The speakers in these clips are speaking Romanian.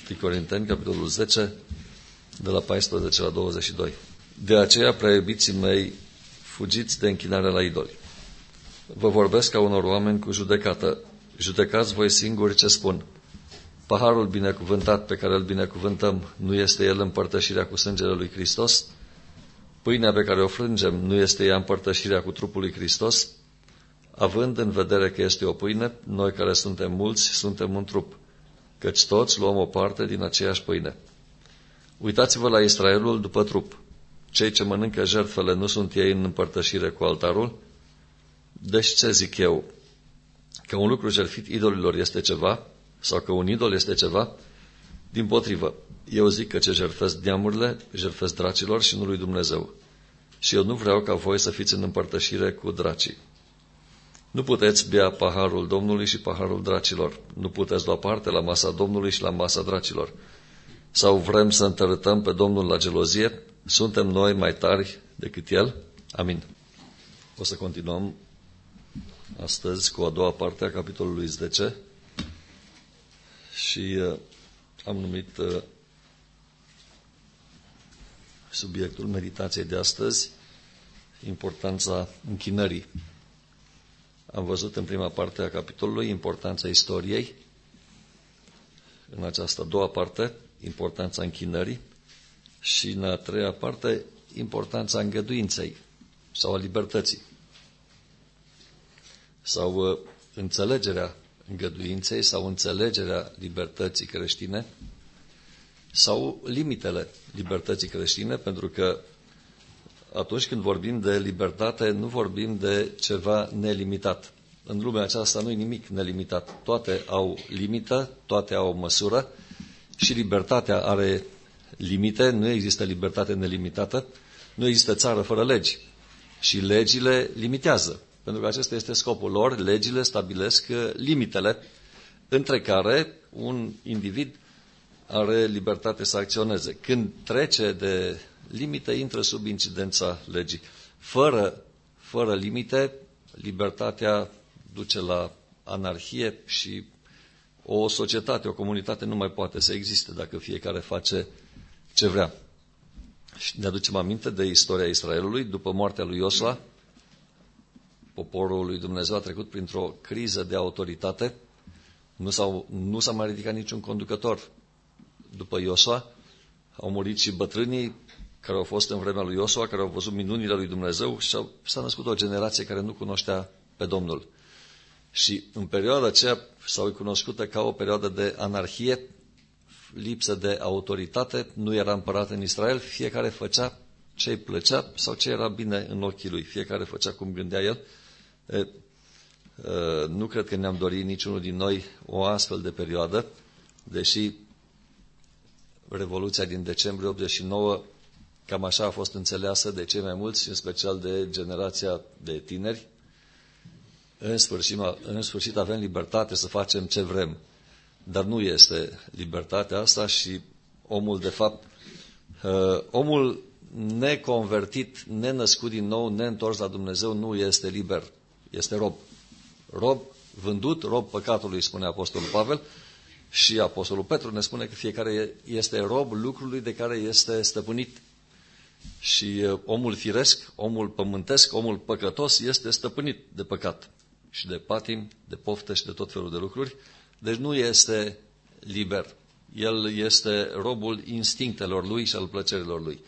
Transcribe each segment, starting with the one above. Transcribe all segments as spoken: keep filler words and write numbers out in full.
întâi Corinteni, capitolul zece, de la paisprezece la douăzeci și doi. De aceea, prea iubiții mei, fugiți de închinarea la idoli. Vă vorbesc ca unor oameni cu judecată. Judecați voi singuri ce spun. Paharul binecuvântat pe care îl binecuvântăm, nu este el împărtășirea cu sângele lui Hristos? Pâinea pe care o frângem, nu este ea împărtășirea cu trupul lui Hristos? Având în vedere că este o pâine, noi care suntem mulți, suntem un trup, căci toți luăm o parte din aceeași pâine. Uitați-vă la Israelul după trup. Cei ce mănâncă jertfele nu sunt ei în împărtășire cu altarul? Deci ce zic eu? Că un lucru jertfit idolilor este ceva? Sau că un idol este ceva? Dimpotrivă, eu zic că ce jertfesc neamurile, jertfesc dracilor și nu lui Dumnezeu. Și eu nu vreau ca voi să fiți în împărtășire cu dracii. Nu puteți bea paharul Domnului și paharul dracilor. Nu puteți lua parte la masa Domnului și la masa dracilor. Sau vrem să întărâtăm pe Domnul la gelozie? Suntem noi mai tari decât El? Amin. O să continuăm astăzi cu a doua parte a capitolului zece și uh, am numit uh, subiectul meditației de astăzi importanța închinării. Am văzut în prima parte a capitolului importanța istoriei, în această a doua parte importanța închinării și în a treia parte importanța îngăduinței sau a libertății sau uh, înțelegerea îngăduinței sau înțelegerea libertății creștine sau limitele libertății creștine, pentru că atunci când vorbim de libertate, nu vorbim de ceva nelimitat. În lumea aceasta nu e nimic nelimitat. Toate au limită, toate au măsură și libertatea are limite. Nu există libertate nelimitată, nu există țară fără legi și legile limitează. Pentru că acesta este scopul lor, legile stabilesc limitele între care un individ are libertate să acționeze. Când trece de limite, intră sub incidența legii. Fără, fără limite, libertatea duce la anarhie și o societate, o comunitate nu mai poate să existe dacă fiecare face ce vrea. Și ne aducem aminte de istoria Israelului. După moartea lui Iosua, poporul lui Dumnezeu a trecut printr-o criză de autoritate. Nu, s-au, nu s-a mai ridicat niciun conducător după Iosua. Au murit și bătrânii care au fost în vremea lui Iosua, care au văzut minunile lui Dumnezeu și s-a născut o generație care nu cunoștea pe Domnul. Și în perioada aceea s-au cunoscută ca o perioadă de anarhie, lipsă de autoritate, nu era împărat în Israel, fiecare făcea ce îi plăcea sau ce era bine în ochii lui, fiecare făcea cum gândea el. E, e, nu cred că ne-am dorit niciunul din noi o astfel de perioadă, deși Revoluția din decembrie optzeci și nouă cam așa a fost înțeleasă de cei mai mulți, în special de generația de tineri. În sfârșit, în sfârșit avem libertate să facem ce vrem, dar nu este libertatea asta și omul, de fapt, omul neconvertit, nenăscut din nou, neîntors la Dumnezeu, nu este liber, este rob. Rob vândut, rob păcatului, spune Apostolul Pavel, și Apostolul Petru ne spune că fiecare este rob lucrului de care este stăpânit. Și omul firesc, omul pământesc, omul păcătos este stăpânit de păcat și de patim, de poftă și de tot felul de lucruri. Deci nu este liber. El este robul instinctelor lui și al plăcerilor lui.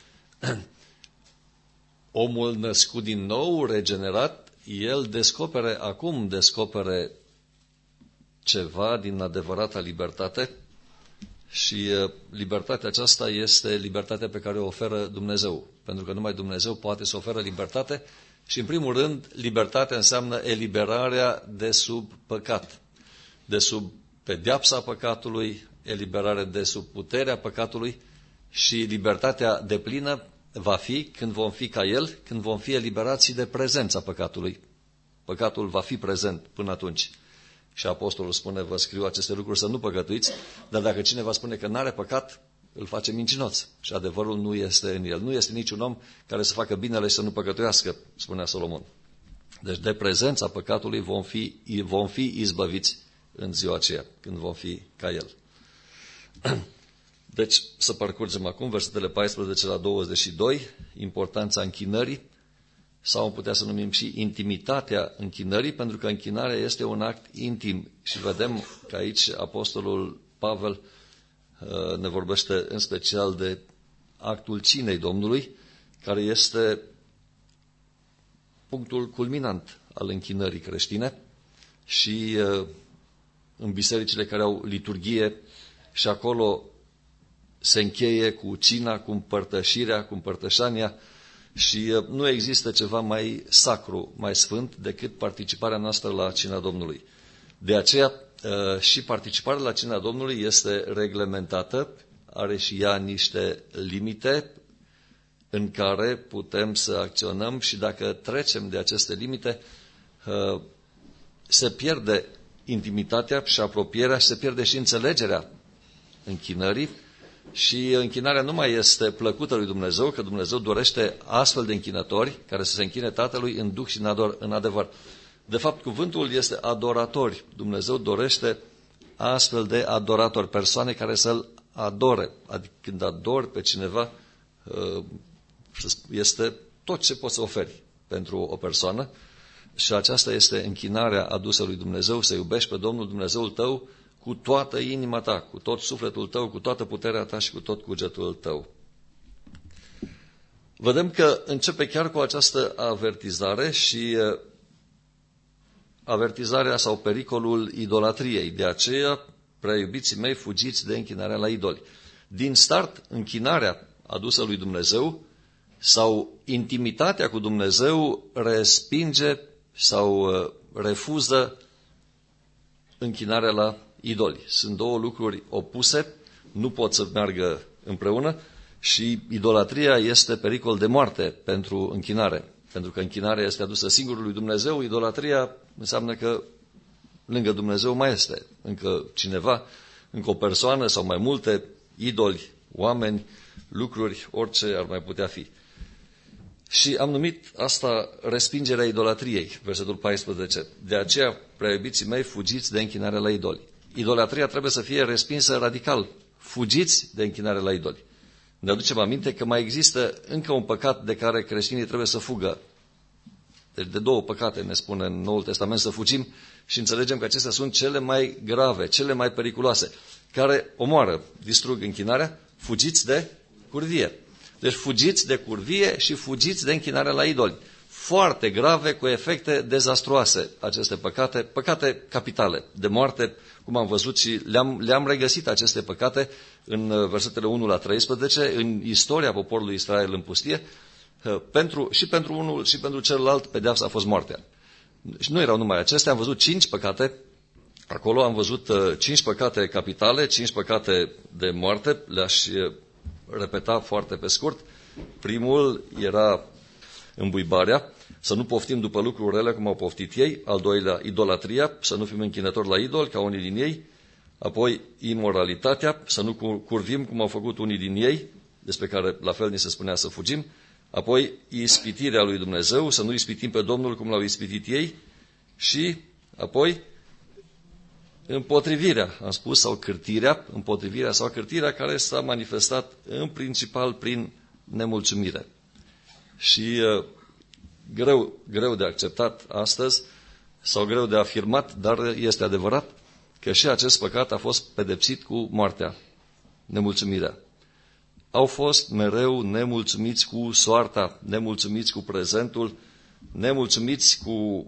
Omul născut din nou, regenerat, el descopere, acum descopere ceva din adevărata libertate și libertatea aceasta este libertatea pe care o oferă Dumnezeu. Pentru că numai Dumnezeu poate să oferă libertate și, în primul rând, libertatea înseamnă eliberarea de sub păcat, de sub pedeapsa păcatului, eliberare de sub puterea păcatului și libertatea deplină va fi când vom fi ca El, când vom fi eliberați de prezența păcatului. Păcatul va fi prezent până atunci. Și Apostolul spune, vă scriu aceste lucruri să nu păcătuiți, dar dacă cineva spune că n-are păcat, îl face mincinoț. Și adevărul nu este în el. Nu este niciun om care să facă binele și să nu păcătuiască, spunea Solomon. Deci de prezența păcatului vom fi, vom fi izbăviți în ziua aceea, când vom fi ca el. Deci, să parcurgem acum versetele paisprezece la douăzeci și doi, importanța închinării, sau am putea să numim și intimitatea închinării, pentru că închinarea este un act intim. Și vedem că aici apostolul Pavel ne vorbește în special de actul cinei Domnului, care este punctul culminant al închinării creștine. Și în bisericile care au liturghie și acolo se încheie cu cina, cu împărtășirea, cu împărtășania și nu există ceva mai sacru, mai sfânt decât participarea noastră la cina Domnului. De aceea și participarea la cina Domnului este reglementată, are și ea niște limite în care putem să acționăm și dacă trecem de aceste limite, se pierde intimitatea și apropierea și se pierde și înțelegerea închinării și închinarea nu mai este plăcută lui Dumnezeu, că Dumnezeu dorește astfel de închinători care să se închine Tatălui în duh și în, ador, în adevăr. De fapt, cuvântul este adoratori. Dumnezeu dorește astfel de adoratori, persoane care să-L adore. Adică când adori pe cineva, este tot ce poți să oferi pentru o persoană. Și aceasta este închinarea adusă lui Dumnezeu, să iubești pe Domnul Dumnezeul tău cu toată inima ta, cu tot sufletul tău, cu toată puterea ta și cu tot cugetul tău. Vedem că începe chiar cu această avertizare și avertizarea sau pericolul idolatriei. De aceea, prea iubiții mei, fugiți de închinarea la idoli. Din start, închinarea adusă lui Dumnezeu sau intimitatea cu Dumnezeu respinge sau refuză închinarea la idoli. Sunt două lucruri opuse, nu pot să meargă împreună și idolatria este pericol de moarte pentru închinare. Pentru că închinarea este adusă singurului Dumnezeu, idolatria înseamnă că lângă Dumnezeu mai este încă cineva, încă o persoană sau mai multe idoli, oameni, lucruri, orice ar mai putea fi. Și am numit asta respingerea idolatriei, versetul paisprezece. De aceea, prea iubiții mei, fugiți de închinare la idoli. Idolatria trebuie să fie respinsă radical. Fugiți de închinare la idoli. Ne aducem aminte că mai există încă un păcat de care creștinii trebuie să fugă. Deci de două păcate ne spune în Noul Testament să fugim și înțelegem că acestea sunt cele mai grave, cele mai periculoase, care omoară, distrug închinarea. Fugiți de curvie. Deci fugiți de curvie și fugiți de închinarea la idoli. Foarte grave, cu efecte dezastruoase aceste păcate, păcate capitale, de moarte, cum am văzut și le-am, le-am regăsit aceste păcate în versetele unu la treisprezece, în istoria poporului Israel în pustie, pentru, și pentru unul și pentru celălalt pedeapsa a fost moartea. Și nu erau numai acestea, am văzut cinci păcate, acolo am văzut cinci păcate capitale, cinci păcate de moarte, le-aș repeta foarte pe scurt. Primul era îmbuibarea, să nu poftim după lucruri rele cum au poftit ei. Al doilea, idolatria, să nu fim închinători la idol ca unii din ei. Apoi, imoralitatea, să nu curvim cum au făcut unii din ei, despre care la fel ni se spunea să fugim. Apoi, ispitirea lui Dumnezeu, să nu ispitim pe Domnul cum l-au ispitit ei. Și apoi, împotrivirea, am spus, sau cârtirea, împotrivirea sau cârtirea care s-a manifestat în principal prin nemulțumire. Și uh, greu, greu de acceptat astăzi, sau greu de afirmat, dar este adevărat că și acest păcat a fost pedepsit cu moartea, nemulțumirea. Au fost mereu nemulțumiți cu soarta, nemulțumiți cu prezentul, nemulțumiți cu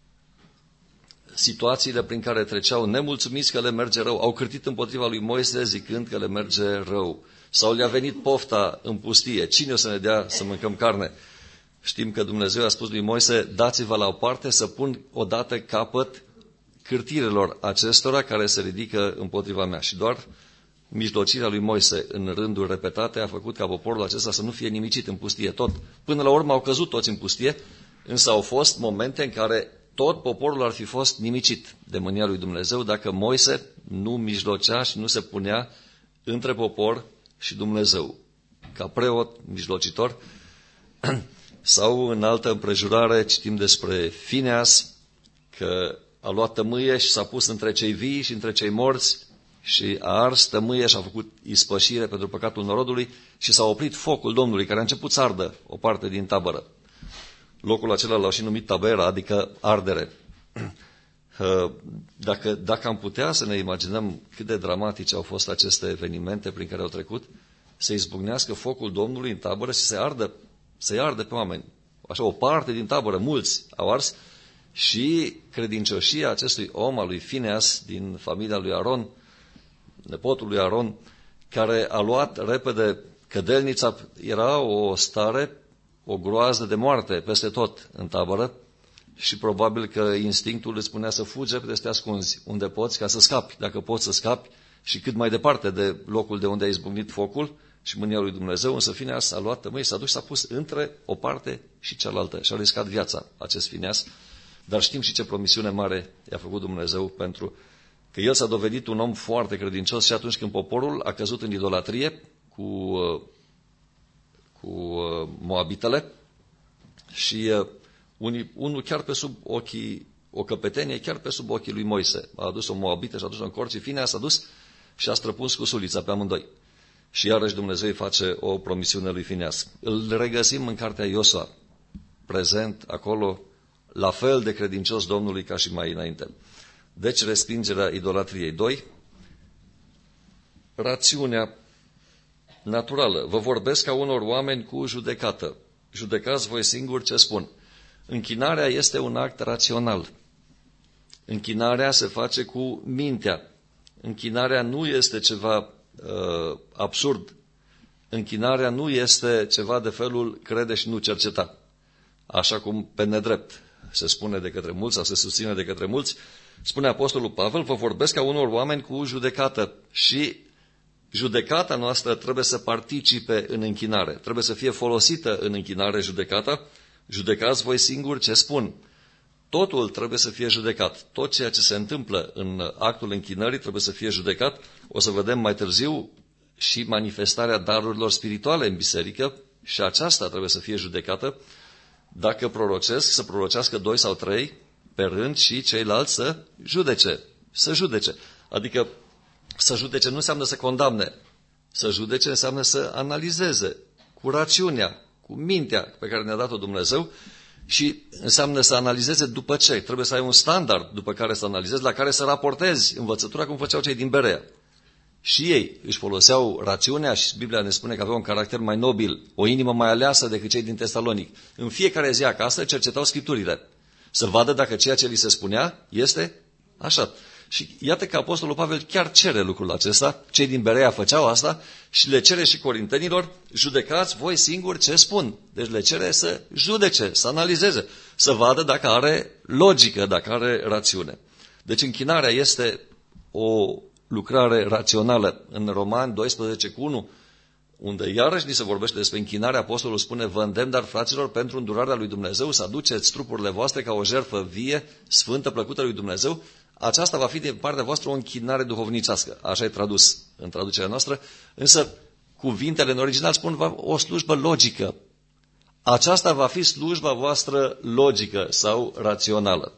situațiile prin care treceau, nemulțumiți că le merge rău. Au cârtit împotriva lui Moise zicând că le merge rău. Sau le-a venit pofta în pustie. Cine o să ne dea să mâncăm carne? Știm că Dumnezeu a spus lui Moise, dați-vă la o parte să pun odată capăt cârtirilor acestora care se ridică împotriva mea. Și doar mijlocirea lui Moise în rânduri repetate a făcut ca poporul acesta să nu fie nimicit în pustie. Tot. Până la urmă au căzut toți în pustie, însă au fost momente în care tot poporul ar fi fost nimicit de mânia lui Dumnezeu dacă Moise nu mijlocea și nu se punea între popor și Dumnezeu. Ca preot, mijlocitor, sau în altă împrejurare citim despre Fineas, că a luat tămâie și s-a pus între cei vii și între cei morți și a ars tămâie și a făcut ispășire pentru păcatul norodului și s-a oprit focul Domnului, care a început să ardă o parte din tabără. Locul acela l-au și numit Tabera, adică ardere. Dacă, dacă am putea să ne imaginăm cât de dramatice au fost aceste evenimente prin care au trecut, să izbucnească focul Domnului în tabără și să ardă, să-i ardă pe oameni. Așa, o parte din tabără, mulți au ars, și credincioșia acestui om, al lui Fineas, din familia lui Aron, nepotul lui Aron, care a luat repede cădelnița. Era o stare, o groază de moarte peste tot în tabără și probabil că instinctul îți spunea să fugi repede, să te ascunzi unde poți ca să scapi, dacă poți să scapi, și cât mai departe de locul de unde a izbucnit focul și mânia lui Dumnezeu. Însă Fineas a luat tămâi, s-a dus și s-a pus între o parte și cealaltă și a riscat viața acest Fineas. Dar știm și ce promisiune mare i-a făcut Dumnezeu, pentru că el s-a dovedit un om foarte credincios și atunci când poporul a căzut în idolatrie cu, cu moabitele și unii, unul chiar pe sub ochii, o căpetenie chiar pe sub ochii lui Moise. A adus o moabită și a adus-o în corți și Fineas s-a dus și a străpuns cu sulița pe amândoi. Și iarăși Dumnezeu îi face o promisiune lui Fineas. Îl regăsim în cartea Iosua, prezent acolo, la fel de credincios Domnului ca și mai înainte. Deci respingerea idolatriei. Doi, rațiunea naturală. Vă vorbesc ca unor oameni cu judecată. Judecați voi singuri ce spun. Închinarea este un act rațional. Închinarea se face cu mintea. Închinarea nu este ceva uh, absurd. Închinarea nu este ceva de felul crede și nu cerceta. Așa cum pe nedrept se spune de către mulți sau se susține de către mulți. Spune Apostolul Pavel, vă vorbesc ca unor oameni cu judecată și judecata noastră trebuie să participe în închinare. Trebuie să fie folosită în închinare judecata. Judecați voi singuri ce spun. Totul trebuie să fie judecat. Tot ceea ce se întâmplă în actul închinării trebuie să fie judecat. O să vedem mai târziu și manifestarea darurilor spirituale în biserică și aceasta trebuie să fie judecată. Dacă prorocesc, să prorocească doi sau trei pe rând și ceilalți să judece. Să judece. Adică să judece nu înseamnă să condamne. Să judece înseamnă să analizeze cu rațiunea, cu mintea pe care ne-a dat-o Dumnezeu și înseamnă să analizeze după ce. Trebuie să ai un standard după care să analizezi, la care să raportezi învățătura cum făceau cei din Berea. Și ei își foloseau rațiunea și Biblia ne spune că aveau un caracter mai nobil, o inimă mai aleasă decât cei din Tesalonic. În fiecare zi acasă cercetau Scripturile, să vadă dacă ceea ce li se spunea este așa. Și iată că Apostolul Pavel chiar cere lucrul acesta, cei din Berea făceau asta și le cere și corintenilor, judecați voi singuri ce spun. Deci le cere să judece, să analizeze, să vadă dacă are logică, dacă are rațiune. Deci închinarea este o lucrare rațională. În Romani doisprezece cu unu, unde iarăși ni se vorbește despre închinare, Apostolul spune, vă îndemn, dar fraților, pentru îndurarea lui Dumnezeu, să aduceți trupurile voastre ca o jertfă vie, sfântă, plăcută lui Dumnezeu. Aceasta va fi din partea voastră o închinare duhovnicească. Așa e tradus în traducerea noastră, însă cuvintele în original spun o slujbă logică. Aceasta va fi slujba voastră logică sau rațională.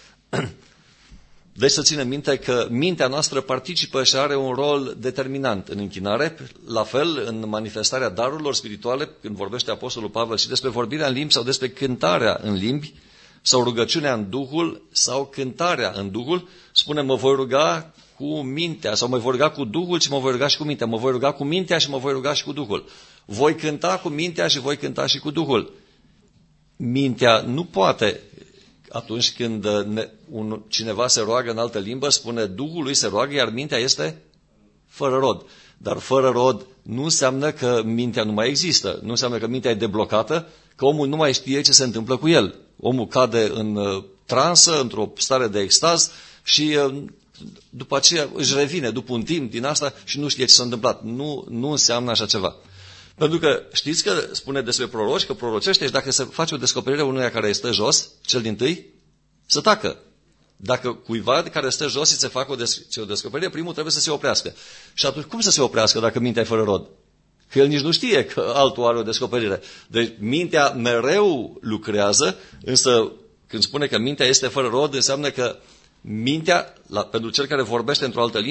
Deci să ținem minte că mintea noastră participă și are un rol determinant în închinare, la fel în manifestarea darurilor spirituale, când vorbește Apostolul Pavel și despre vorbirea în limbi sau despre cântarea în limbi, sau rugăciunea în Duhul, sau cântarea în Duhul, spune mă voi ruga cu mintea, sau mă voi ruga cu Duhul și mă voi ruga și cu mintea, mă voi ruga cu mintea și mă voi ruga și cu Duhul. Voi cânta cu mintea și voi cânta și cu Duhul. Mintea nu poate. Atunci când ne, un, cineva se roagă în altă limbă, spune Duhului se roagă, iar mintea este fără rod. Dar fără rod nu înseamnă că mintea nu mai există. Nu înseamnă că mintea e deblocată, că omul nu mai știe ce se întâmplă cu el. Omul cade în uh, transă, într-o stare de extaz și uh, după aceea își revine după un timp din asta și nu știe ce s-a întâmplat. Nu, nu înseamnă așa ceva. Pentru că știți că spune despre proroci, că prorocește și dacă se face o descoperire unuia care stă jos, cel dintâi, să tacă. Dacă cuiva care stă jos și se facă o, des- o descoperire, primul trebuie să se oprească. Și atunci cum să se oprească dacă mintea e fără rod? Că el nici nu știe că altul are o descoperire. Deci mintea mereu lucrează, însă când spune că mintea este fără rod, înseamnă că mintea, la, pentru cel care vorbește într-o altă limbă,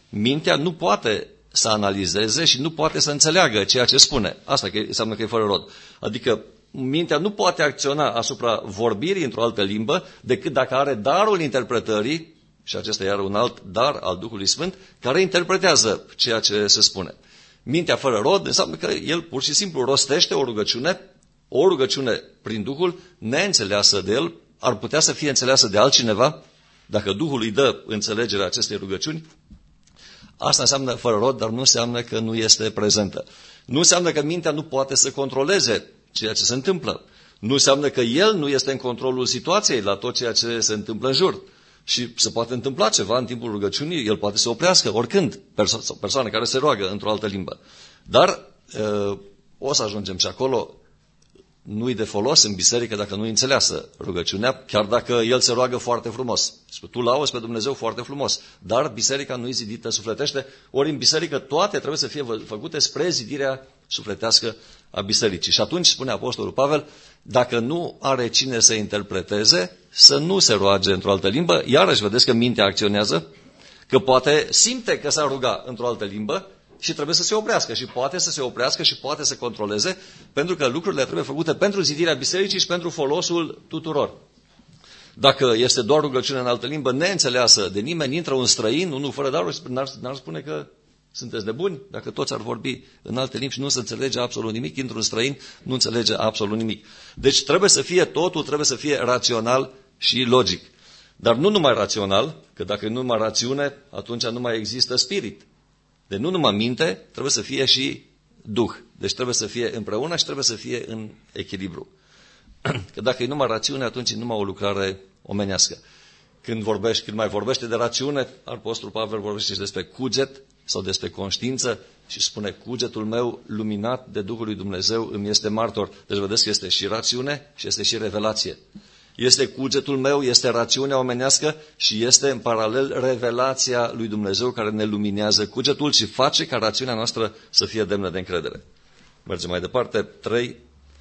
mintea nu poate să analizeze și nu poate să înțeleagă ceea ce spune. Asta că înseamnă că e fără rod. Adică mintea nu poate acționa asupra vorbirii într-o altă limbă decât dacă are darul interpretării, și acesta e iar un alt dar al Duhului Sfânt, care interpretează ceea ce se spune. Mintea fără rod înseamnă că el pur și simplu rostește o rugăciune, o rugăciune prin Duhul, neînțeleasă de el, ar putea să fie înțeleasă de altcineva, dacă Duhul îi dă înțelegerea acestei rugăciuni. Asta înseamnă fără rod, dar nu înseamnă că nu este prezentă. Nu înseamnă că mintea nu poate să controleze ceea ce se întâmplă. Nu înseamnă că el nu este în controlul situației la tot ceea ce se întâmplă în jur. Și se poate întâmpla ceva în timpul rugăciunii, el poate să oprească oricând, perso- persoane care se roagă într-o altă limbă. Dar uh, o să ajungem și acolo, nu-i de folos în biserică dacă nu înțeleasă rugăciunea, chiar dacă el se roagă foarte frumos. Tu lauzi pe Dumnezeu foarte frumos, dar biserica nu-i zidită sufletește, ori în biserică toate trebuie să fie făcute spre zidirea sufletească a bisericii. Și atunci, spune Apostolul Pavel, dacă nu are cine să interpreteze, să nu se roage într-o altă limbă. Iarăși vedeți că mintea acționează, că poate simte că s-a ruga într-o altă limbă și trebuie să se oprească. Și poate să se oprească și poate să controleze, pentru că lucrurile trebuie făcute pentru zidirea bisericii și pentru folosul tuturor. Dacă este doar rugăciune în altă limbă, neînțeleasă de nimeni, intră un străin, unul fără daruri, n-ar, n-ar spune că sunteți nebuni? Dacă toți ar vorbi în alte limbi și nu se înțelege absolut nimic, intră un străin, nu înțelege absolut nimic. Deci trebuie să fie, totul trebuie să fie rațional și logic. Dar nu numai rațional, că dacă e numai rațiune, atunci nu mai există spirit. Deci nu numai minte, trebuie să fie și duh. Deci trebuie să fie împreună și trebuie să fie în echilibru. Că dacă e numai rațiune, atunci e numai o lucrare omenească. Când vorbești, când mai vorbește de rațiune, Apostolul Pavel vorbește și despre cuget sau despre conștiință și spune cugetul meu luminat de Duhul lui Dumnezeu îmi este martor. Deci vedeți că este și rațiune și este și revelație. Este cugetul meu, este rațiunea omenească și este în paralel revelația lui Dumnezeu care ne luminează cugetul și face ca rațiunea noastră să fie demnă de încredere. Mergem mai departe. trei,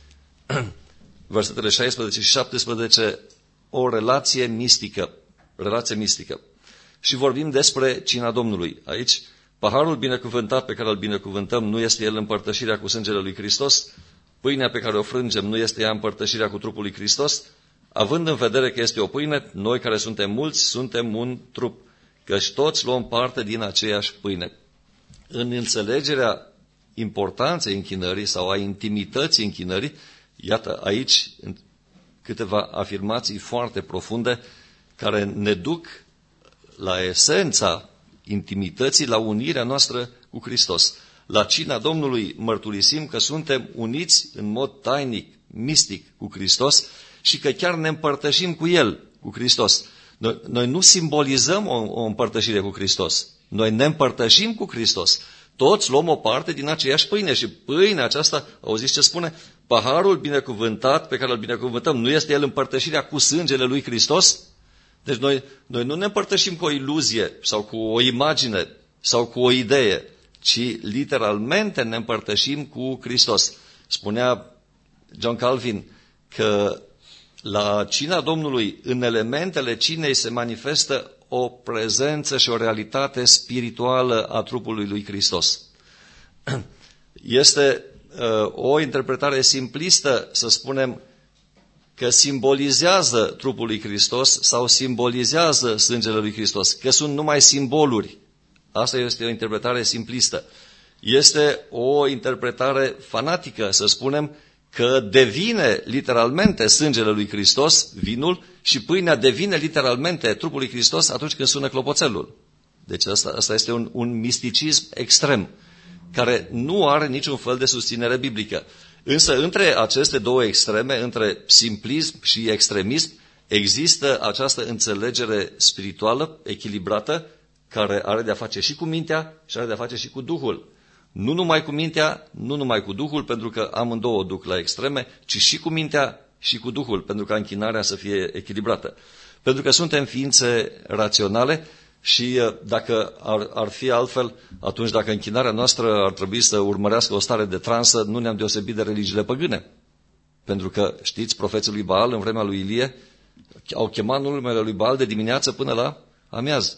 versetele șaisprezece și șaptesprezece, o relație mistică. Relație mistică. Și vorbim despre cina Domnului. Aici, paharul binecuvântat pe care îl binecuvântăm nu este el împărtășirea cu sângele lui Hristos, pâinea pe care o frângem nu este ea împărtășirea cu trupul lui Hristos, având în vedere că este o pâine, noi care suntem mulți, suntem un trup, căci toți luăm parte din aceeași pâine. În înțelegerea importanței închinării sau a intimității închinării, iată aici câteva afirmații foarte profunde care ne duc la esența intimității, la unirea noastră cu Hristos. La cina Domnului mărturisim că suntem uniți în mod tainic, mistic cu Hristos și că chiar ne împărtășim cu El, cu Hristos. Noi, noi nu simbolizăm o, o împărtășire cu Hristos. Noi ne împărtășim cu Hristos. Toți luăm o parte din aceeași pâine și pâinea aceasta, auziți ce spune? Paharul binecuvântat pe care îl binecuvântăm, nu este el împărtășirea cu sângele lui Hristos? Deci noi, noi nu ne împărtășim cu o iluzie sau cu o imagine sau cu o idee, ci literalmente ne împărtășim cu Hristos. Spunea John Calvin că la cina Domnului, în elementele cinei se manifestă o prezență și o realitate spirituală a trupului lui Hristos. Este uh, o interpretare simplistă, să spunem, că simbolizează trupul lui Hristos sau simbolizează sângele lui Hristos, că sunt numai simboluri. Asta este o interpretare simplistă. Este o interpretare fanatică, să spunem, că devine literalmente sângele lui Hristos, vinul, și pâinea devine literalmente trupul lui Hristos atunci când sună clopoțelul. Deci asta, asta este un, un misticism extrem, care nu are niciun fel de susținere biblică. Însă între aceste două extreme, între simplism și extremism, există această înțelegere spirituală, echilibrată, care are de-a face și cu mintea și are de-a face și cu Duhul. Nu numai cu mintea, nu numai cu Duhul, pentru că amândouă duc la extreme, ci și cu mintea și cu Duhul, pentru ca închinarea să fie echilibrată. Pentru că suntem ființe raționale și dacă ar, ar fi altfel, atunci dacă închinarea noastră ar trebui să urmărească o stare de transă, nu ne-am deosebit de religiile păgâne. Pentru că, știți, profeții lui Baal în vremea lui Ilie au chemat numele lui Baal de dimineață până la amiază.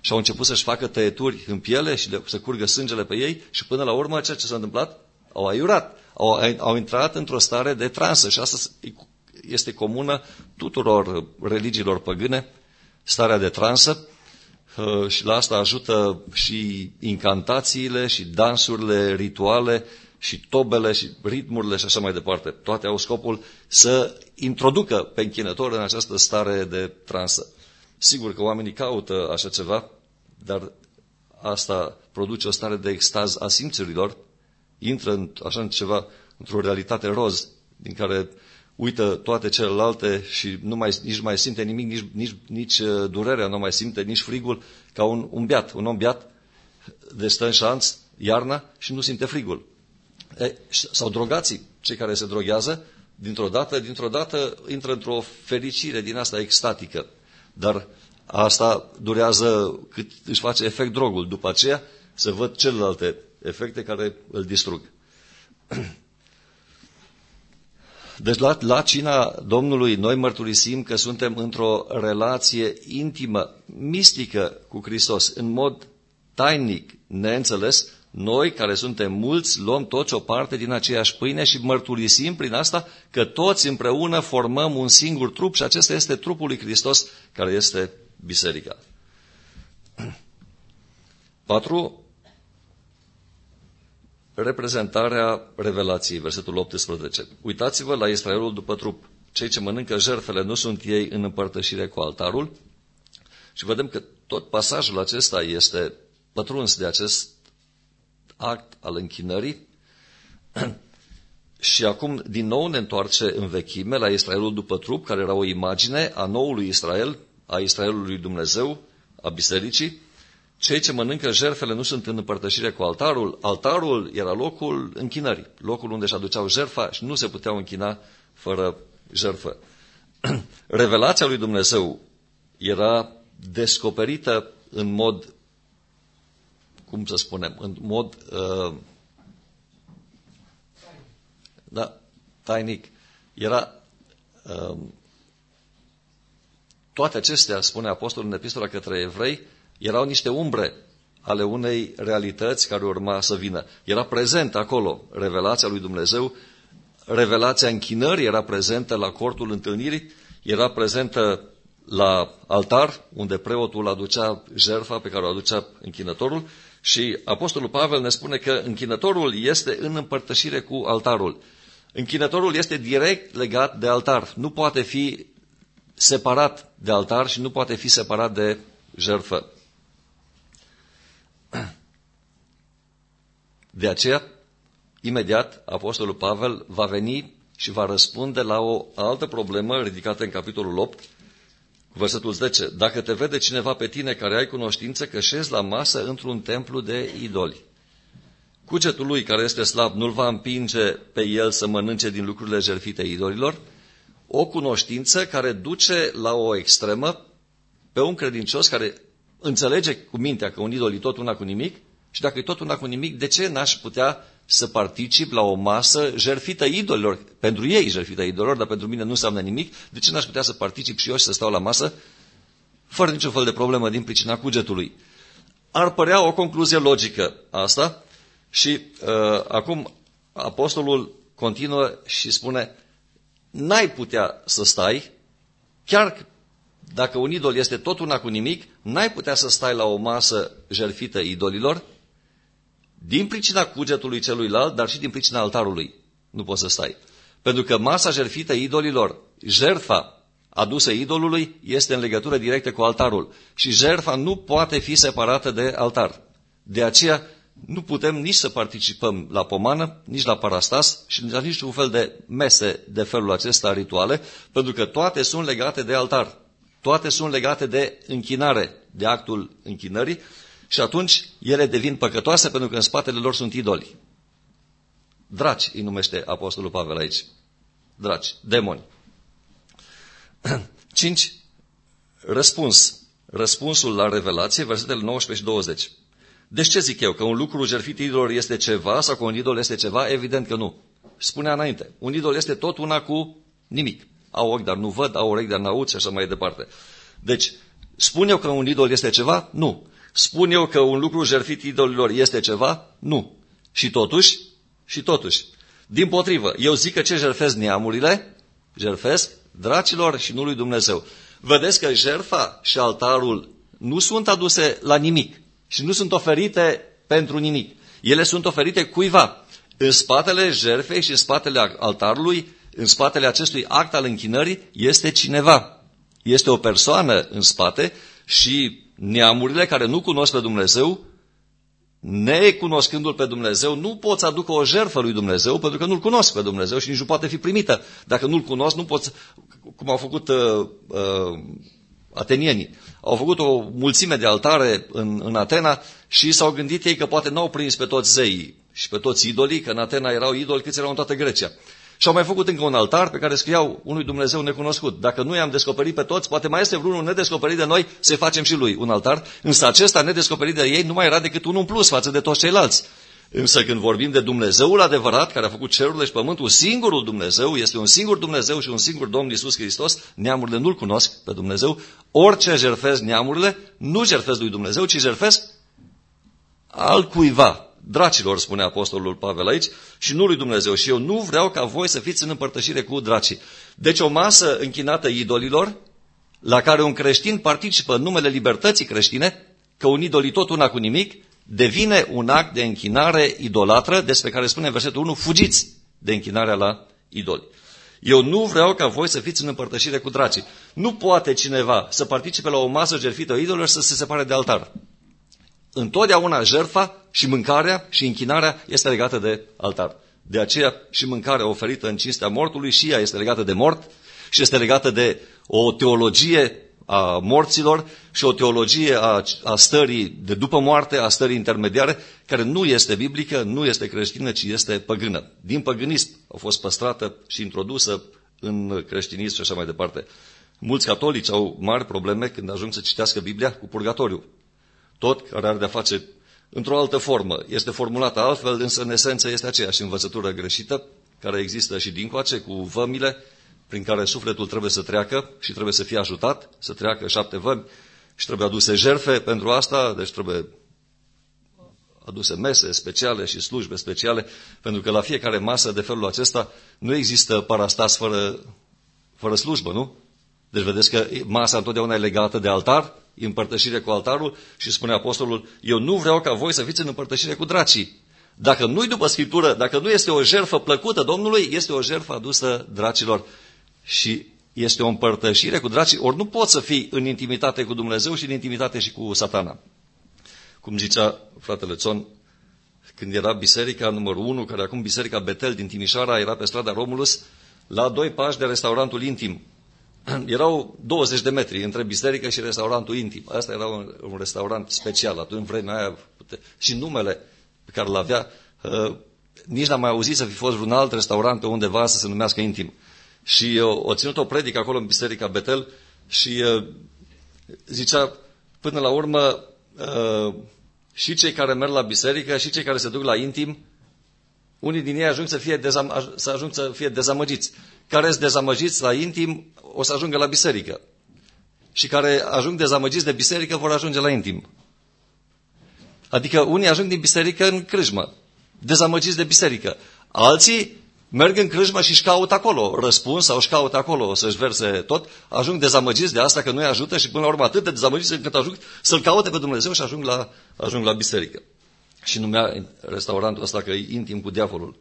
și au început să-și facă tăieturi în piele și de, să curgă sângele pe ei și până la urmă ce, ce s-a întâmplat? Au aiurat, au, au intrat într-o stare de transă și asta este comună tuturor religiilor păgâne, starea de transă, și la asta ajută și incantațiile și dansurile rituale și tobele și ritmurile și așa mai departe. Toate au scopul să introducă pe închinător în această stare de transă. Sigur că oamenii caută așa ceva, dar asta produce o stare de extaz a simțurilor, intră în, așa în ceva, într-o realitate roz, din care uită toate celelalte și nu mai, nici nu mai simte nimic, nici, nici, nici durerea nu mai simte, nici frigul, ca un, un beat, un om beat de stă în șanț iarna și nu simte frigul. E, sau drogații, cei care se droghează, dintr-o dată, dintr-o dată intră într-o fericire din asta extatică, dar asta durează cât își face efect drogul, după aceea se văd celelalte efecte care îl distrug. Deci la, la cina Domnului noi mărturisim că suntem într-o relație intimă, mistică cu Hristos, în mod tainic, neînțeles. Noi, care suntem mulți, luăm toți o parte din aceeași pâine și mărturisim prin asta că toți împreună formăm un singur trup și acesta este trupul lui Hristos, care este biserica. patru. Reprezentarea revelației, versetul optsprezece. Uitați-vă la Israelul după trup. Cei ce mănâncă jertfele nu sunt ei în împărtășire cu altarul. Și vedem că tot pasajul acesta este pătruns de acest act al închinării. Și acum din nou ne întoarce în vechime la Israelul după trup, care era o imagine a noului Israel, a Israelului Dumnezeu, a bisericii. Cei ce mănâncă jertfele nu sunt în împărtășire cu altarul. Altarul era locul închinării, locul unde își aduceau jertfa și nu se puteau închina fără jertfă. Revelația lui Dumnezeu era descoperită în mod, cum să spunem, în mod uh, da, tainic. Era uh, toate acestea, spune Apostolul în Epistola către Evrei, erau niște umbre ale unei realități care urma să vină. Era prezent acolo revelația lui Dumnezeu, revelația închinării era prezentă la cortul întâlnirii, era prezentă la altar, unde preotul aducea jertfa pe care o aducea închinătorul și Apostolul Pavel ne spune că închinătorul este în împărtășire cu altarul. Închinătorul este direct legat de altar, nu poate fi separat de altar și nu poate fi separat de jertfă. De aceea, imediat, Apostolul Pavel va veni și va răspunde la o altă problemă ridicată în capitolul opt, versetul zece. Dacă te vede cineva pe tine care ai cunoștință că șezi la masă într-un templu de idoli, cugetul lui care este slab nu-l va împinge pe el să mănânce din lucrurile jertfite idolilor, o cunoștință care duce la o extremă pe un credincios care înțelege cu mintea că un idol e tot una cu nimic și dacă e tot una cu nimic, de ce n-aș putea să particip la o masă jertfită idolilor? Pentru ei jertfită idolilor, dar pentru mine nu înseamnă nimic. De ce n-aș putea să particip și eu și să stau la masă fără niciun fel de problemă din pricina cugetului? Ar părea o concluzie logică asta și uh, acum apostolul continuă și spune: n-ai putea să stai, chiar dacă un idol este tot una cu nimic, n-ai putea să stai la o masă jertfită idolilor din pricina cugetului celuilalt, dar și din pricina altarului. Nu poți să stai. Pentru că masa jertfită idolilor, jertfa adusă idolului, este în legătură directă cu altarul. Și jertfa nu poate fi separată de altar. De aceea nu putem nici să participăm la pomană, nici la parastas și la niciun fel de mese de felul acesta rituale, pentru că toate sunt legate de altar. Toate sunt legate de închinare, de actul închinării și atunci ele devin păcătoase pentru că în spatele lor sunt idoli. Draci îi numește Apostolul Pavel aici. Draci, demoni. cinci. Răspuns. Răspunsul la revelație, versetele nouăsprezece și douăzeci. Deci ce zic eu? Că un lucru jertfit idolilor este ceva sau că un idol este ceva? Evident că nu. Spunea înainte. Un idol este tot una cu nimic. Au ochi, dar nu văd, au urechi, dar n-aud și așa mai departe. Deci, spun eu că un idol este ceva? Nu. Spun eu că un lucru jertfit idolilor este ceva? Nu. Și totuși, și totuși, dimpotrivă, eu zic că ce jertfesc neamurile, jertfesc dracilor și nu lui Dumnezeu. Vedeți că jertfa și altarul nu sunt aduse la nimic și nu sunt oferite pentru nimic. Ele sunt oferite cuiva. În spatele jertfei și în spatele altarului, în spatele acestui act al închinării, este cineva. Este o persoană în spate și neamurile care nu cunosc pe Dumnezeu, necunoscându-L pe Dumnezeu, nu pot să aducă o jertfă lui Dumnezeu, pentru că nu-L cunosc pe Dumnezeu și nici nu poate fi primită. Dacă nu-L cunosc, nu pot, cum au făcut uh, uh, atenienii. Au făcut o mulțime de altare în, în Atena și s-au gândit ei că poate n-au prins pe toți zeii și pe toți idolii, că în Atena erau idoli câți erau în toată Grecia. Și au mai făcut încă un altar pe care scriau unui Dumnezeu necunoscut. Dacă nu i-am descoperit pe toți, poate mai este vreunul nedescoperit de noi, să facem și lui un altar. Însă acesta nedescoperit de ei nu mai era decât unul în plus față de toți ceilalți. Însă când vorbim de Dumnezeul adevărat, care a făcut cerurile și pământul, singurul Dumnezeu, este un singur Dumnezeu și un singur Domn Iisus Hristos, neamurile nu-L cunosc pe Dumnezeu, orice jertfesc neamurile, nu jertfesc lui Dumnezeu, ci jertfesc al cuiva. Dracilor, spune apostolul Pavel aici, și nu lui Dumnezeu. Și eu nu vreau ca voi să fiți în împărtășire cu dracii. Deci o masă închinată idolilor, la care un creștin participă în numele libertății creștine, că un idol tot una cu nimic, devine un act de închinare idolatră, despre care spune în versetul unu, fugiți de închinarea la idoli. Eu nu vreau ca voi să fiți în împărtășire cu dracii. Nu poate cineva să participe la o masă jertfită idolilor să se separe de altar. Întotdeauna jertfa și mâncarea și închinarea este legată de altar. De aceea și mâncarea oferită în cinstea mortului și ea este legată de mort și este legată de o teologie a morților și o teologie a, a stării de după moarte, a stării intermediare, care nu este biblică, nu este creștină, ci este păgână. Din păgânism a fost păstrată și introdusă în creștinism și așa mai departe. Mulți catolici au mari probleme când ajung să citească Biblia cu purgatoriu. Tot care are de-a face într-o altă formă. Este formulată altfel, însă în esență este aceeași învățătură greșită, care există și dincoace, cu vămile, prin care sufletul trebuie să treacă și trebuie să fie ajutat, să treacă șapte vămi și trebuie aduse jertfe pentru asta, deci trebuie aduse mese speciale și slujbe speciale, pentru că la fiecare masă de felul acesta nu există parastas fără, fără slujbă, nu? Deci vedeți că masa întotdeauna e legată de altar, împărtășire cu altarul și spune apostolul, eu nu vreau ca voi să fiți în împărtășire cu dracii. Dacă nu-i după Scriptură, dacă nu este o jertfă plăcută Domnului, este o jertfă adusă dracilor și este o împărtășire cu dracii, ori nu poți să fii în intimitate cu Dumnezeu și în intimitate și cu Satana. Cum zicea fratele Țon, când era biserica numărul unu, care acum biserica Betel din Timișoara, era pe strada Romulus, la doi pași de restaurantul Intim. Erau douăzeci de metri între biserică și restaurantul Intim. Asta era un, un restaurant special. Atunci, în vremea aia, pute... și numele pe care îl avea, uh, nici n-am mai auzit să fi fost vreun alt restaurant pe undeva să se numească Intim. Și uh, o ținut o predică acolo în biserica Betel și uh, zicea, până la urmă, uh, și cei care merg la biserică și cei care se duc la Intim, unii din ei ajung să fie, dezam- să ajung să fie dezamăgiți. Care sunt dezamăgiți la Intim o să ajungă la biserică. Și care ajung dezamăgiți de biserică vor ajunge la Intim. Adică unii ajung din biserică în crâșmă, dezamăgiți de biserică. Alții merg în crâșmă și își caută acolo răspuns sau își caută acolo să-și verse tot. Ajung dezamăgiți de asta că nu-i ajută și până la urmă atât de dezamăgiți încât ajung să-L caute pe Dumnezeu și ajung la, ajung la biserică. Și numea restaurantul ăsta că e Intim cu diavolul.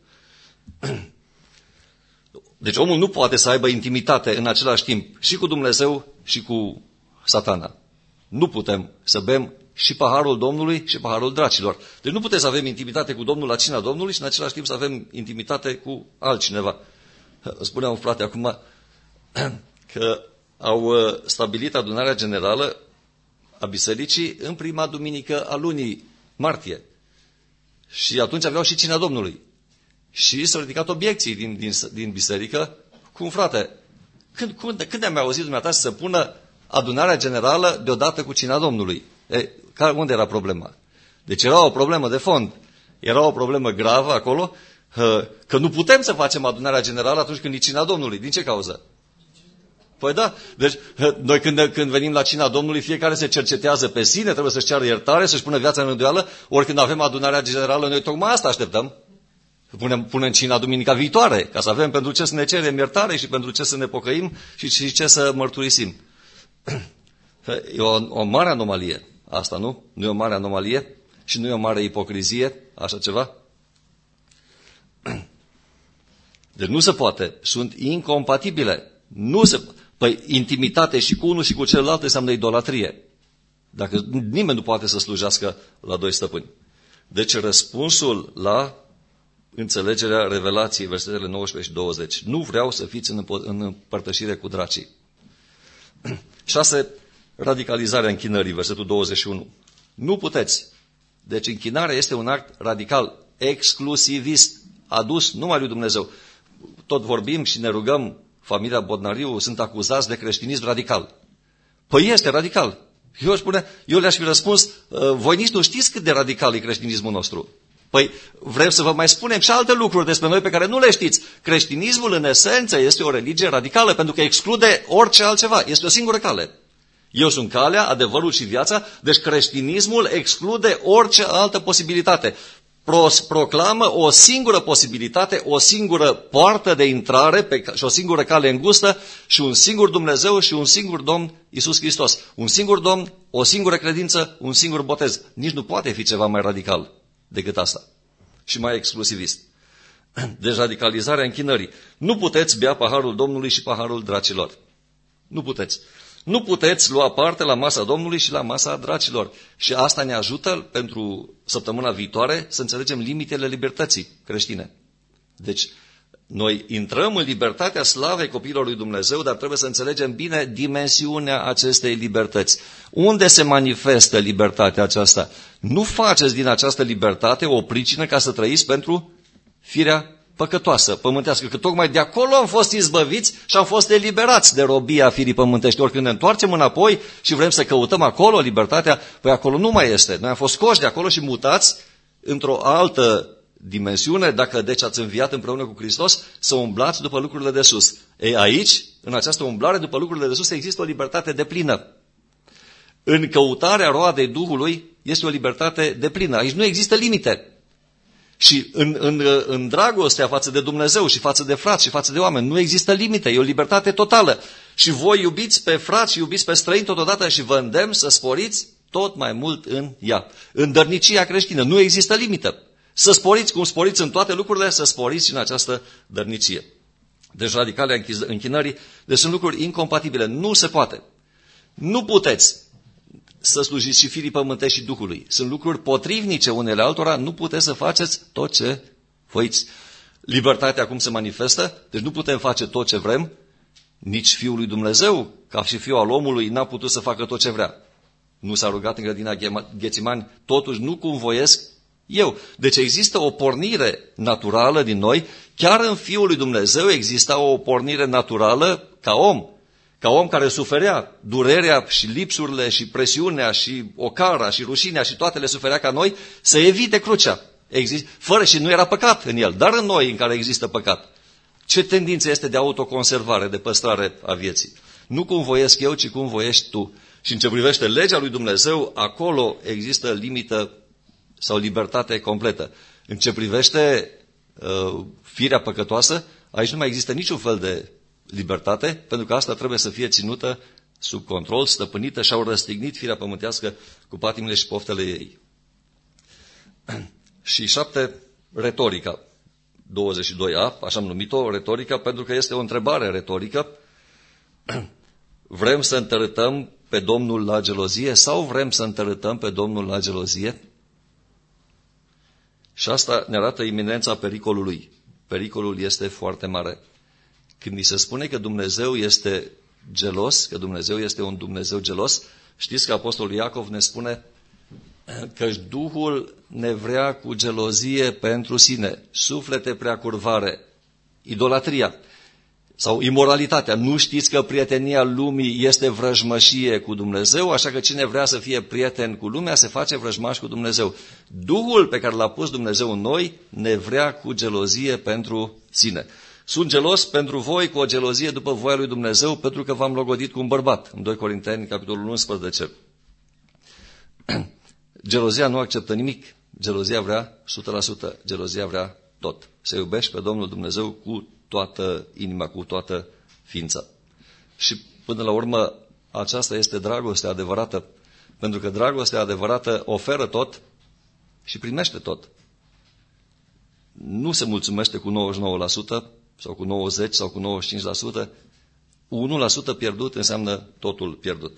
Deci omul nu poate să aibă intimitate în același timp și cu Dumnezeu și cu Satana. Nu putem să bem și paharul Domnului și paharul dracilor. Deci nu putem să avem intimitate cu Domnul la cina Domnului și în același timp să avem intimitate cu altcineva. Spunea un frate acum că au stabilit adunarea generală a bisericii în prima duminică a lunii martie. Și atunci aveau și cina Domnului. Și s-au ridicat obiecții din, din, din biserică cu un frate. Când, când, când am auzit dumneata să se pună adunarea generală deodată cu cina Domnului? E, care, unde era problema? Deci era o problemă de fond. Era o problemă gravă acolo, că nu putem să facem adunarea generală atunci când e cina Domnului. Din ce cauză? Păi da, deci noi când, când venim la cina Domnului, fiecare se cercetează pe sine, trebuie să-și ceară iertare, să-și pună viața în rânduială, ori când avem adunarea generală, noi tocmai asta așteptăm. Punem, punem cina duminica viitoare, ca să avem pentru ce să ne cerem iertare și pentru ce să ne pocăim și, și ce să mărturisim. E o, o mare anomalie asta, nu? Nu e o mare anomalie și nu e o mare ipocrizie, așa ceva? Deci nu se poate, sunt incompatibile. Nu se, păi intimitate și cu unul și cu celălalt înseamnă idolatrie. Dacă nimeni nu poate să slujească la doi stăpâni. Deci răspunsul la înțelegerea revelației, versetele nouăsprezece și douăzeci. Nu vreau să fiți în, în împărtășire cu dracii. șase. Radicalizarea închinării, versetul douăzeci și unu. Nu puteți. Deci închinarea este un act radical, exclusivist, adus numai lui Dumnezeu. Tot vorbim și ne rugăm, familia Bodnariu sunt acuzați de creștinism radical. Păi este radical. Eu, spune, eu le-aș fi răspuns, voi nici nu știți cât de radical e creștinismul nostru. Păi vrem să vă mai spunem și alte lucruri despre noi pe care nu le știți. Creștinismul în esență este o religie radicală pentru că exclude orice altceva. Este o singură cale. Eu sunt calea, adevărul și viața, deci creștinismul exclude orice altă posibilitate. Proclamă o singură posibilitate, o singură poartă de intrare pe, și o singură cale îngustă și un singur Dumnezeu și un singur Domn, Iisus Hristos. Un singur Domn, o singură credință, un singur botez. Nici nu poate fi ceva mai radical decât asta și mai exclusivist. Deci radicalizarea închinării. Nu puteți bea paharul Domnului și paharul dracilor. Nu puteți. Nu puteți lua parte la masa Domnului și la masa dracilor. Și asta ne ajută pentru săptămâna viitoare să înțelegem limitele libertății creștine. Deci, noi intrăm în libertatea slavei copiilor lui Dumnezeu, dar trebuie să înțelegem bine dimensiunea acestei libertăți. Unde se manifestă libertatea aceasta? Nu faceți din această libertate o pricină ca să trăiți pentru firea păcătoasă, pământească, că tocmai de acolo am fost izbăviți și am fost eliberați de robia firii pământești. Ori când ne întoarcem înapoi și vrem să căutăm acolo libertatea, păi acolo nu mai este. Noi am fost scoși de acolo și mutați într-o altă dimensiune, dacă deci ați înviat împreună cu Hristos, să umblați după lucrurile de sus. Ei, aici, în această umblare după lucrurile de sus, există o libertate deplină. În căutarea roadei Duhului este o libertate deplină. Aici nu există limite. Și în, în, în dragostea față de Dumnezeu și față de frați și față de oameni nu există limite, e o libertate totală. Și voi iubiți pe frați și iubiți pe străini totodată și vă îndemn să sporiți tot mai mult în ea. În dărnicia creștină nu există limită. Să sporiți cum sporiți în toate lucrurile, să sporiți și în această dărnicie. Deci radicale închinării, deci sunt lucruri incompatibile. Nu se poate. Nu puteți să slujiți și firii pământești și Duhului. Sunt lucruri potrivnice unele altora, nu puteți să faceți tot ce voiți. Libertatea cum se manifestă? Deci nu putem face tot ce vrem, nici Fiul lui Dumnezeu, ca și Fiul al omului, n-a putut să facă tot ce vrea. Nu s-a rugat în grădina Ghețimani, totuși nu cum voiesc eu. Deci există o pornire naturală din noi, chiar în Fiul lui Dumnezeu exista o pornire naturală ca om. Ca om care suferea durerea și lipsurile și presiunea și ocara și rușinea și toate le suferea ca noi, să evite crucea. Exist, fără și nu era păcat în el, dar în noi în care există păcat. Ce tendință este de autoconservare, de păstrare a vieții? Nu cum voiesc eu, ci cum voiești tu. Și în ce privește legea lui Dumnezeu, acolo există limită sau libertate completă. În ce privește uh, firea păcătoasă, aici nu mai există niciun fel de libertate, pentru că asta trebuie să fie ținută sub control, stăpânită și au răstignit firea pământească cu patimile și poftele ei. Și șapte, retorica. douăzeci și doi a, așa am numit-o, retorica, pentru că este o întrebare retorică. Vrem să întărâtăm pe Domnul la gelozie sau vrem să întărâtăm pe Domnul la gelozie? Și asta ne arată iminența pericolului. Pericolul este foarte mare. Când ni se spune că Dumnezeu este gelos, că Dumnezeu este un Dumnezeu gelos, știți că Apostolul Iacov ne spune că Duhul ne vrea cu gelozie pentru sine, suflete prea curvare, idolatria sau imoralitatea. Nu știți că prietenia lumii este vrăjmășie cu Dumnezeu, așa că cine vrea să fie prieten cu lumea se face vrăjmaș cu Dumnezeu. Duhul pe care l-a pus Dumnezeu în noi ne vrea cu gelozie pentru sine. Sunt gelos pentru voi cu o gelozie după voia lui Dumnezeu, pentru că v-am logodit cu un bărbat. În doi Corinteni, capitolul unsprezece. Gelozia nu acceptă nimic. Gelozia vrea o sută la sută. Gelozia vrea tot. Să iubești pe Domnul Dumnezeu cu toată inima, cu toată ființa. Și până la urmă, aceasta este dragostea adevărată. Pentru că dragostea adevărată oferă tot și primește tot. Nu se mulțumește cu nouăzeci și nouă la sută sau cu nouăzeci la sută sau cu nouăzeci și cinci la sută. unu la sută pierdut înseamnă totul pierdut.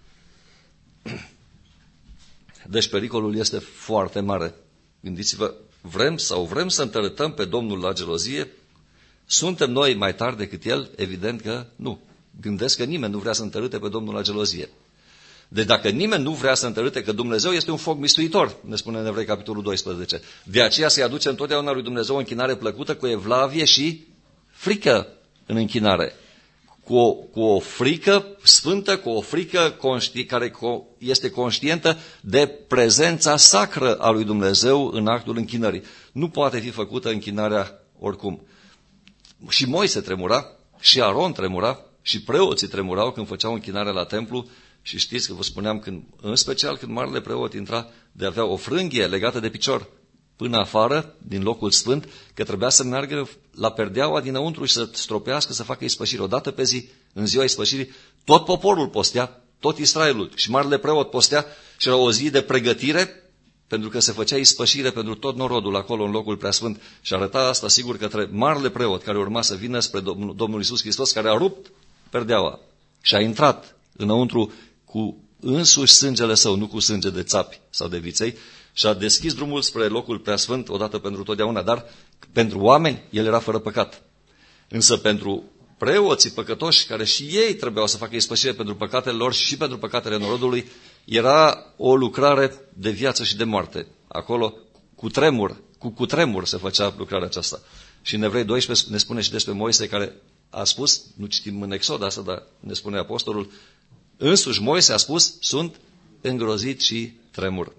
Deci pericolul este foarte mare. Gândiți-vă, vrem sau vrem să întărâtăm pe Domnul la gelozie? Suntem noi mai tari decât El? Evident că nu. Gândesc că nimeni nu vrea să întărâte pe Domnul la gelozie. Deci dacă nimeni nu vrea să întărâte, că Dumnezeu este un foc mistuitor, ne spune în Evrei capitolul doisprezece. De aceea se aduce întotdeauna lui Dumnezeu o închinare plăcută cu evlavie și frică în închinare. Cu o, cu o frică sfântă, cu o frică conști, care este conștientă de prezența sacră a lui Dumnezeu în actul închinării. Nu poate fi făcută închinarea oricum. Și Moise tremura, și Aron tremura, și preoții tremurau când făceau închinare la templu. Și știți că vă spuneam, când, în special când marele preot intra, de avea o frânghie legată de picior până afară, din locul sfânt, că trebuia să meargă la perdeaua dinăuntru și să stropească, să facă ispășire. O dată pe zi, în ziua ispășirii, tot poporul postea, tot Israelul. Și marele preot postea și era o zi de pregătire, pentru că se făcea ispășire pentru tot norodul acolo în locul preasfânt. Și arăta asta, sigur, către marele preot care urma să vină spre Domnul, Domnul Iisus Hristos, care a rupt perdeaua și a intrat înăuntru cu însuși sângele său, nu cu sânge de țapi sau de viței, și a deschis drumul spre locul preasfânt odată pentru totdeauna, dar pentru oameni el era fără păcat. Însă pentru preoții păcătoși, care și ei trebuiau să facă ispășire pentru păcatele lor și pentru păcatele norodului, era o lucrare de viață și de moarte. Acolo, cu tremur, cu cutremur se făcea lucrarea aceasta. Și în Evrei doisprezece ne spune și despre Moise, care a spus, nu citim în Exod asta, dar ne spune apostolul, însuși Moise a spus, sunt îngrozit și tremur.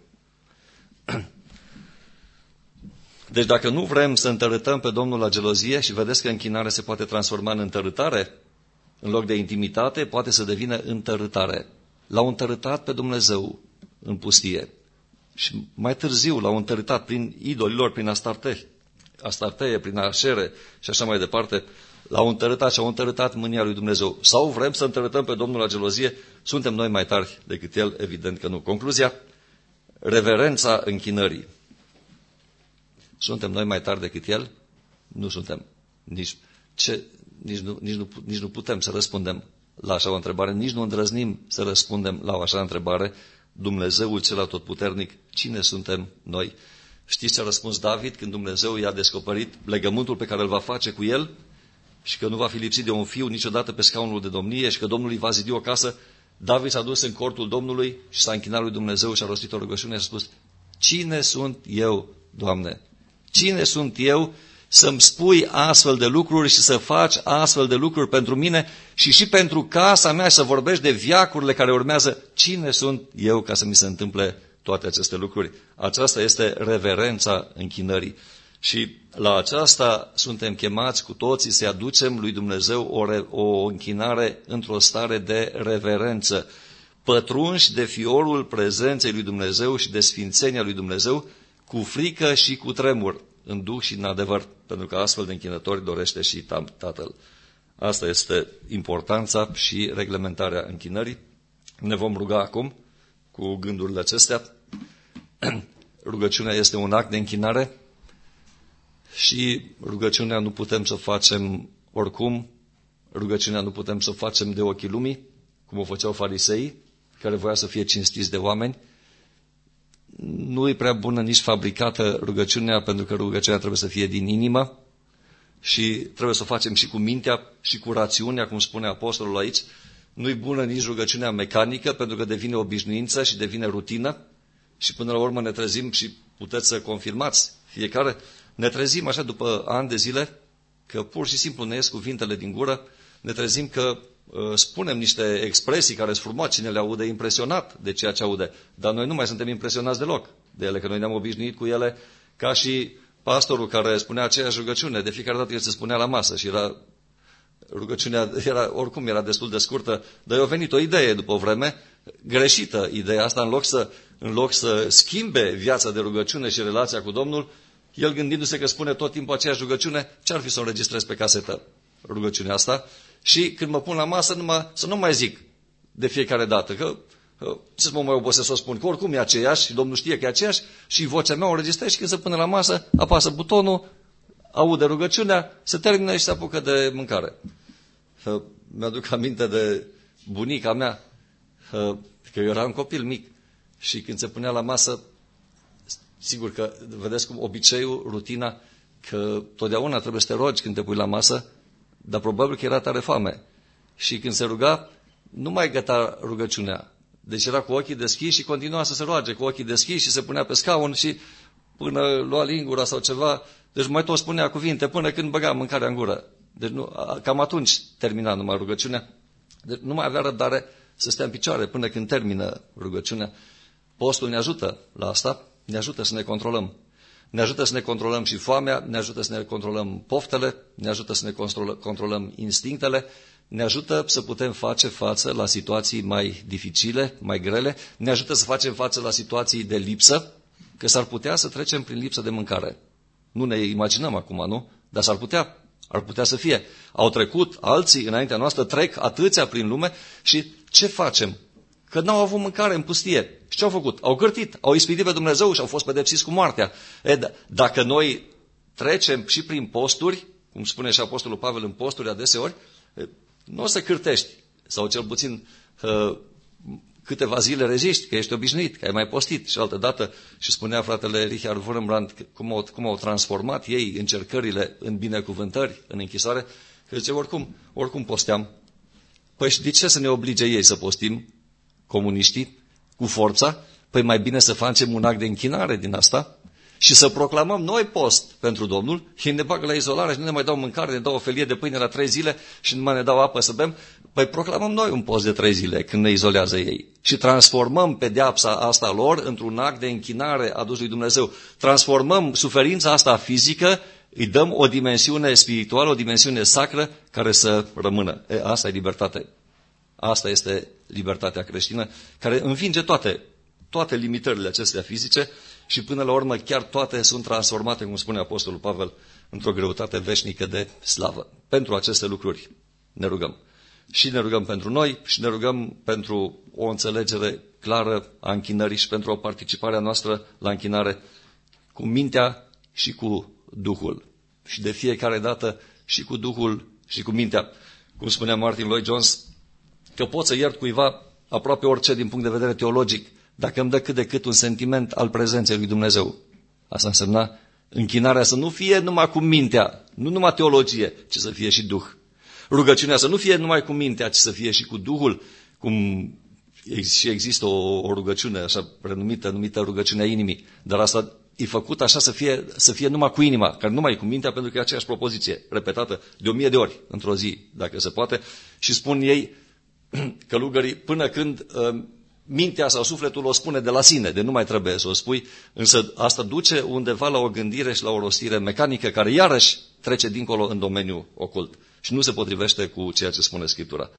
Deci dacă nu vrem să întărâtăm pe Domnul la gelozie, și vedeți că închinarea se poate transforma în întărâtare, în loc de intimitate, poate să devină întărâtare. L-au întărâtat pe Dumnezeu în pustie. Și mai târziu l-au întărâtat prin idolilor, prin Astarte, Astarteie, prin Așere și așa mai departe. L-au întărâtat și au întărâtat mânia lui Dumnezeu. Sau vrem să întărâtăm pe Domnul la gelozie, suntem noi mai tari decât El? Evident că nu. Concluzia, reverența închinării. Suntem noi mai tari decât El? Nu suntem. Nici, ce, nici, nu, nici, nu, nici nu putem să răspundem la așa o întrebare, nici nu îndrăznim să răspundem la o așa întrebare. Dumnezeul cel atotputernic, cine suntem noi? Știți ce a răspuns David când Dumnezeu i-a descoperit legământul pe care îl va face cu el și că nu va fi lipsit de un fiu niciodată pe scaunul de domnie și că Domnul îi va zidi o casă? David s-a dus în cortul Domnului și s-a închinat lui Dumnezeu și a rostit o rugăciune și a spus: cine sunt eu, Doamne? Cine sunt eu să-mi spui astfel de lucruri și să faci astfel de lucruri pentru mine și și pentru casa mea și să vorbești de veacurile care urmează? Cine sunt eu ca să mi se întâmple toate aceste lucruri? Aceasta este reverența închinării. Și la aceasta suntem chemați cu toții să aducem lui Dumnezeu o, re, o închinare într-o stare de reverență, pătrunși de fiorul prezenței lui Dumnezeu și de sfințenia lui Dumnezeu, cu frică și cu tremur, în duh și în adevăr, pentru că astfel de închinători dorește și Tatăl. Asta este importanța și reglementarea închinării. Ne vom ruga acum cu gândurile acestea. Rugăciunea este un act de închinare și rugăciunea nu putem să o facem oricum, rugăciunea nu putem să o facem de ochii lumii, cum o făceau fariseii, care voiau să fie cinstiți de oameni. Nu e prea bună nici fabricată rugăciunea, pentru că rugăciunea trebuie să fie din inimă și trebuie să o facem și cu mintea și cu rațiunea, cum spune apostolul aici. Nu e bună nici rugăciunea mecanică, pentru că devine obișnuință și devine rutină și până la urmă ne trezim, și puteți să confirmați fiecare, ne trezim așa după ani de zile că pur și simplu ne ies cuvintele din gură, ne trezim că uh, spunem niște expresii care sunt frumoase, cine le aude impresionat de ceea ce aude, dar noi nu mai suntem impresionați deloc de ele, că noi ne-am obișnuit cu ele ca și pastorul care spunea aceeași rugăciune, de fiecare dată el se spunea la masă și era, rugăciunea era, oricum era destul de scurtă, dar i-a venit o idee după o vreme, greșită ideea asta, în loc să, în loc să schimbe viața de rugăciune și relația cu Domnul, el gândindu-se că spune tot timpul aceeași rugăciune, ce-ar fi să o înregistrez pe casetă rugăciunea asta și când mă pun la masă numai, să nu mai zic de fiecare dată, că ce să mă mai obosesc să o spun, că oricum e aceeași și Domnul știe că e aceeași și vocea mea o înregistrez și când se pune la masă, apasă butonul, aude rugăciunea, se termină și se apucă de mâncare. Mi-aduc aminte de bunica mea, că eu eram copil mic și când se punea la masă, sigur că vedeți cum obiceiul, rutina, că totdeauna trebuie să te rogi când te pui la masă, dar probabil că era tare foame. Și când se ruga, nu mai găta rugăciunea. Deci era cu ochii deschiși și continua să se roage cu ochii deschiși și se punea pe scaun și până lua lingura sau ceva, deci mai tot spunea cuvinte până când băga mâncarea în gură. Deci nu, cam atunci termina numai rugăciunea. Deci nu mai avea răbdare să stea în picioare până când termină rugăciunea. Postul ne ajută la asta, ne ajută să ne controlăm. Ne ajută să ne controlăm și foamea, ne ajută să ne controlăm poftele, ne ajută să ne controlăm instinctele, ne ajută să putem face față la situații mai dificile, mai grele, ne ajută să facem față la situații de lipsă, că s-ar putea să trecem prin lipsă de mâncare. Nu ne imaginăm acum, nu? Dar s-ar putea, ar putea să fie. Au trecut alții înaintea noastră, trec atâția prin lume și ce facem? Că n-au avut mâncare în pustie. Și ce au făcut? Au cârtit, au ispitit pe Dumnezeu și au fost pedepsiți cu moartea. E, d- dacă noi trecem și prin posturi, cum spune și Apostolul Pavel în posturi adeseori, nu o să cârtești, sau cel puțin uh, câteva zile reziști, că ești obișnuit, că ai mai postit. Și altă dată, și spunea fratele Richard Wurmbrand cum au, cum au transformat ei încercările în binecuvântări, în închisoare, că zice, oricum, oricum posteam. Păi și de ce să ne oblige ei să postim, comuniștii, cu forța? Păi mai bine să facem un act de închinare din asta și să proclamăm noi post pentru Domnul și ne bagă la izolare și nu ne mai dau mâncare, ne dau o felie de pâine la trei zile și nu mai ne dau apă să bem. Păi proclamăm noi un post de trei zile când ne izolează ei și transformăm pedeapsa asta lor într-un act de închinare adus lui Dumnezeu. Transformăm suferința asta fizică, îi dăm o dimensiune spirituală, o dimensiune sacră care să rămână. E, asta e libertate. Asta este libertatea creștină care învinge toate, toate limitările acestea fizice și până la urmă chiar toate sunt transformate, cum spune Apostolul Pavel, într-o greutate veșnică de slavă. Pentru aceste lucruri ne rugăm. Și ne rugăm pentru noi și ne rugăm pentru o înțelegere clară a închinării și pentru o participare a noastră la închinare cu mintea și cu Duhul. Și de fiecare dată și cu Duhul și cu mintea. Cum spunea Martin Lloyd-Jones, că pot să iert cuiva aproape orice din punct de vedere teologic, dacă îmi dă cât de cât un sentiment al prezenței lui Dumnezeu. Asta însemna închinarea să nu fie numai cu mintea, nu numai teologie, ci să fie și Duh. Rugăciunea să nu fie numai cu mintea, ci să fie și cu Duhul, cum și există o, o rugăciune așa renumită, numită rugăciunea inimii, dar asta e făcut așa să fie, să fie numai cu inima, care numai cu mintea, pentru că e aceeași propoziție, repetată de o mie de ori într-o zi, dacă se poate, și spun ei, călugării, până când uh, mintea sau sufletul o spune de la sine, de nu mai trebuie să o spui, însă asta duce undeva la o gândire și la o rostire mecanică care iarăși trece dincolo în domeniul ocult și nu se potrivește cu ceea ce spune Scriptura.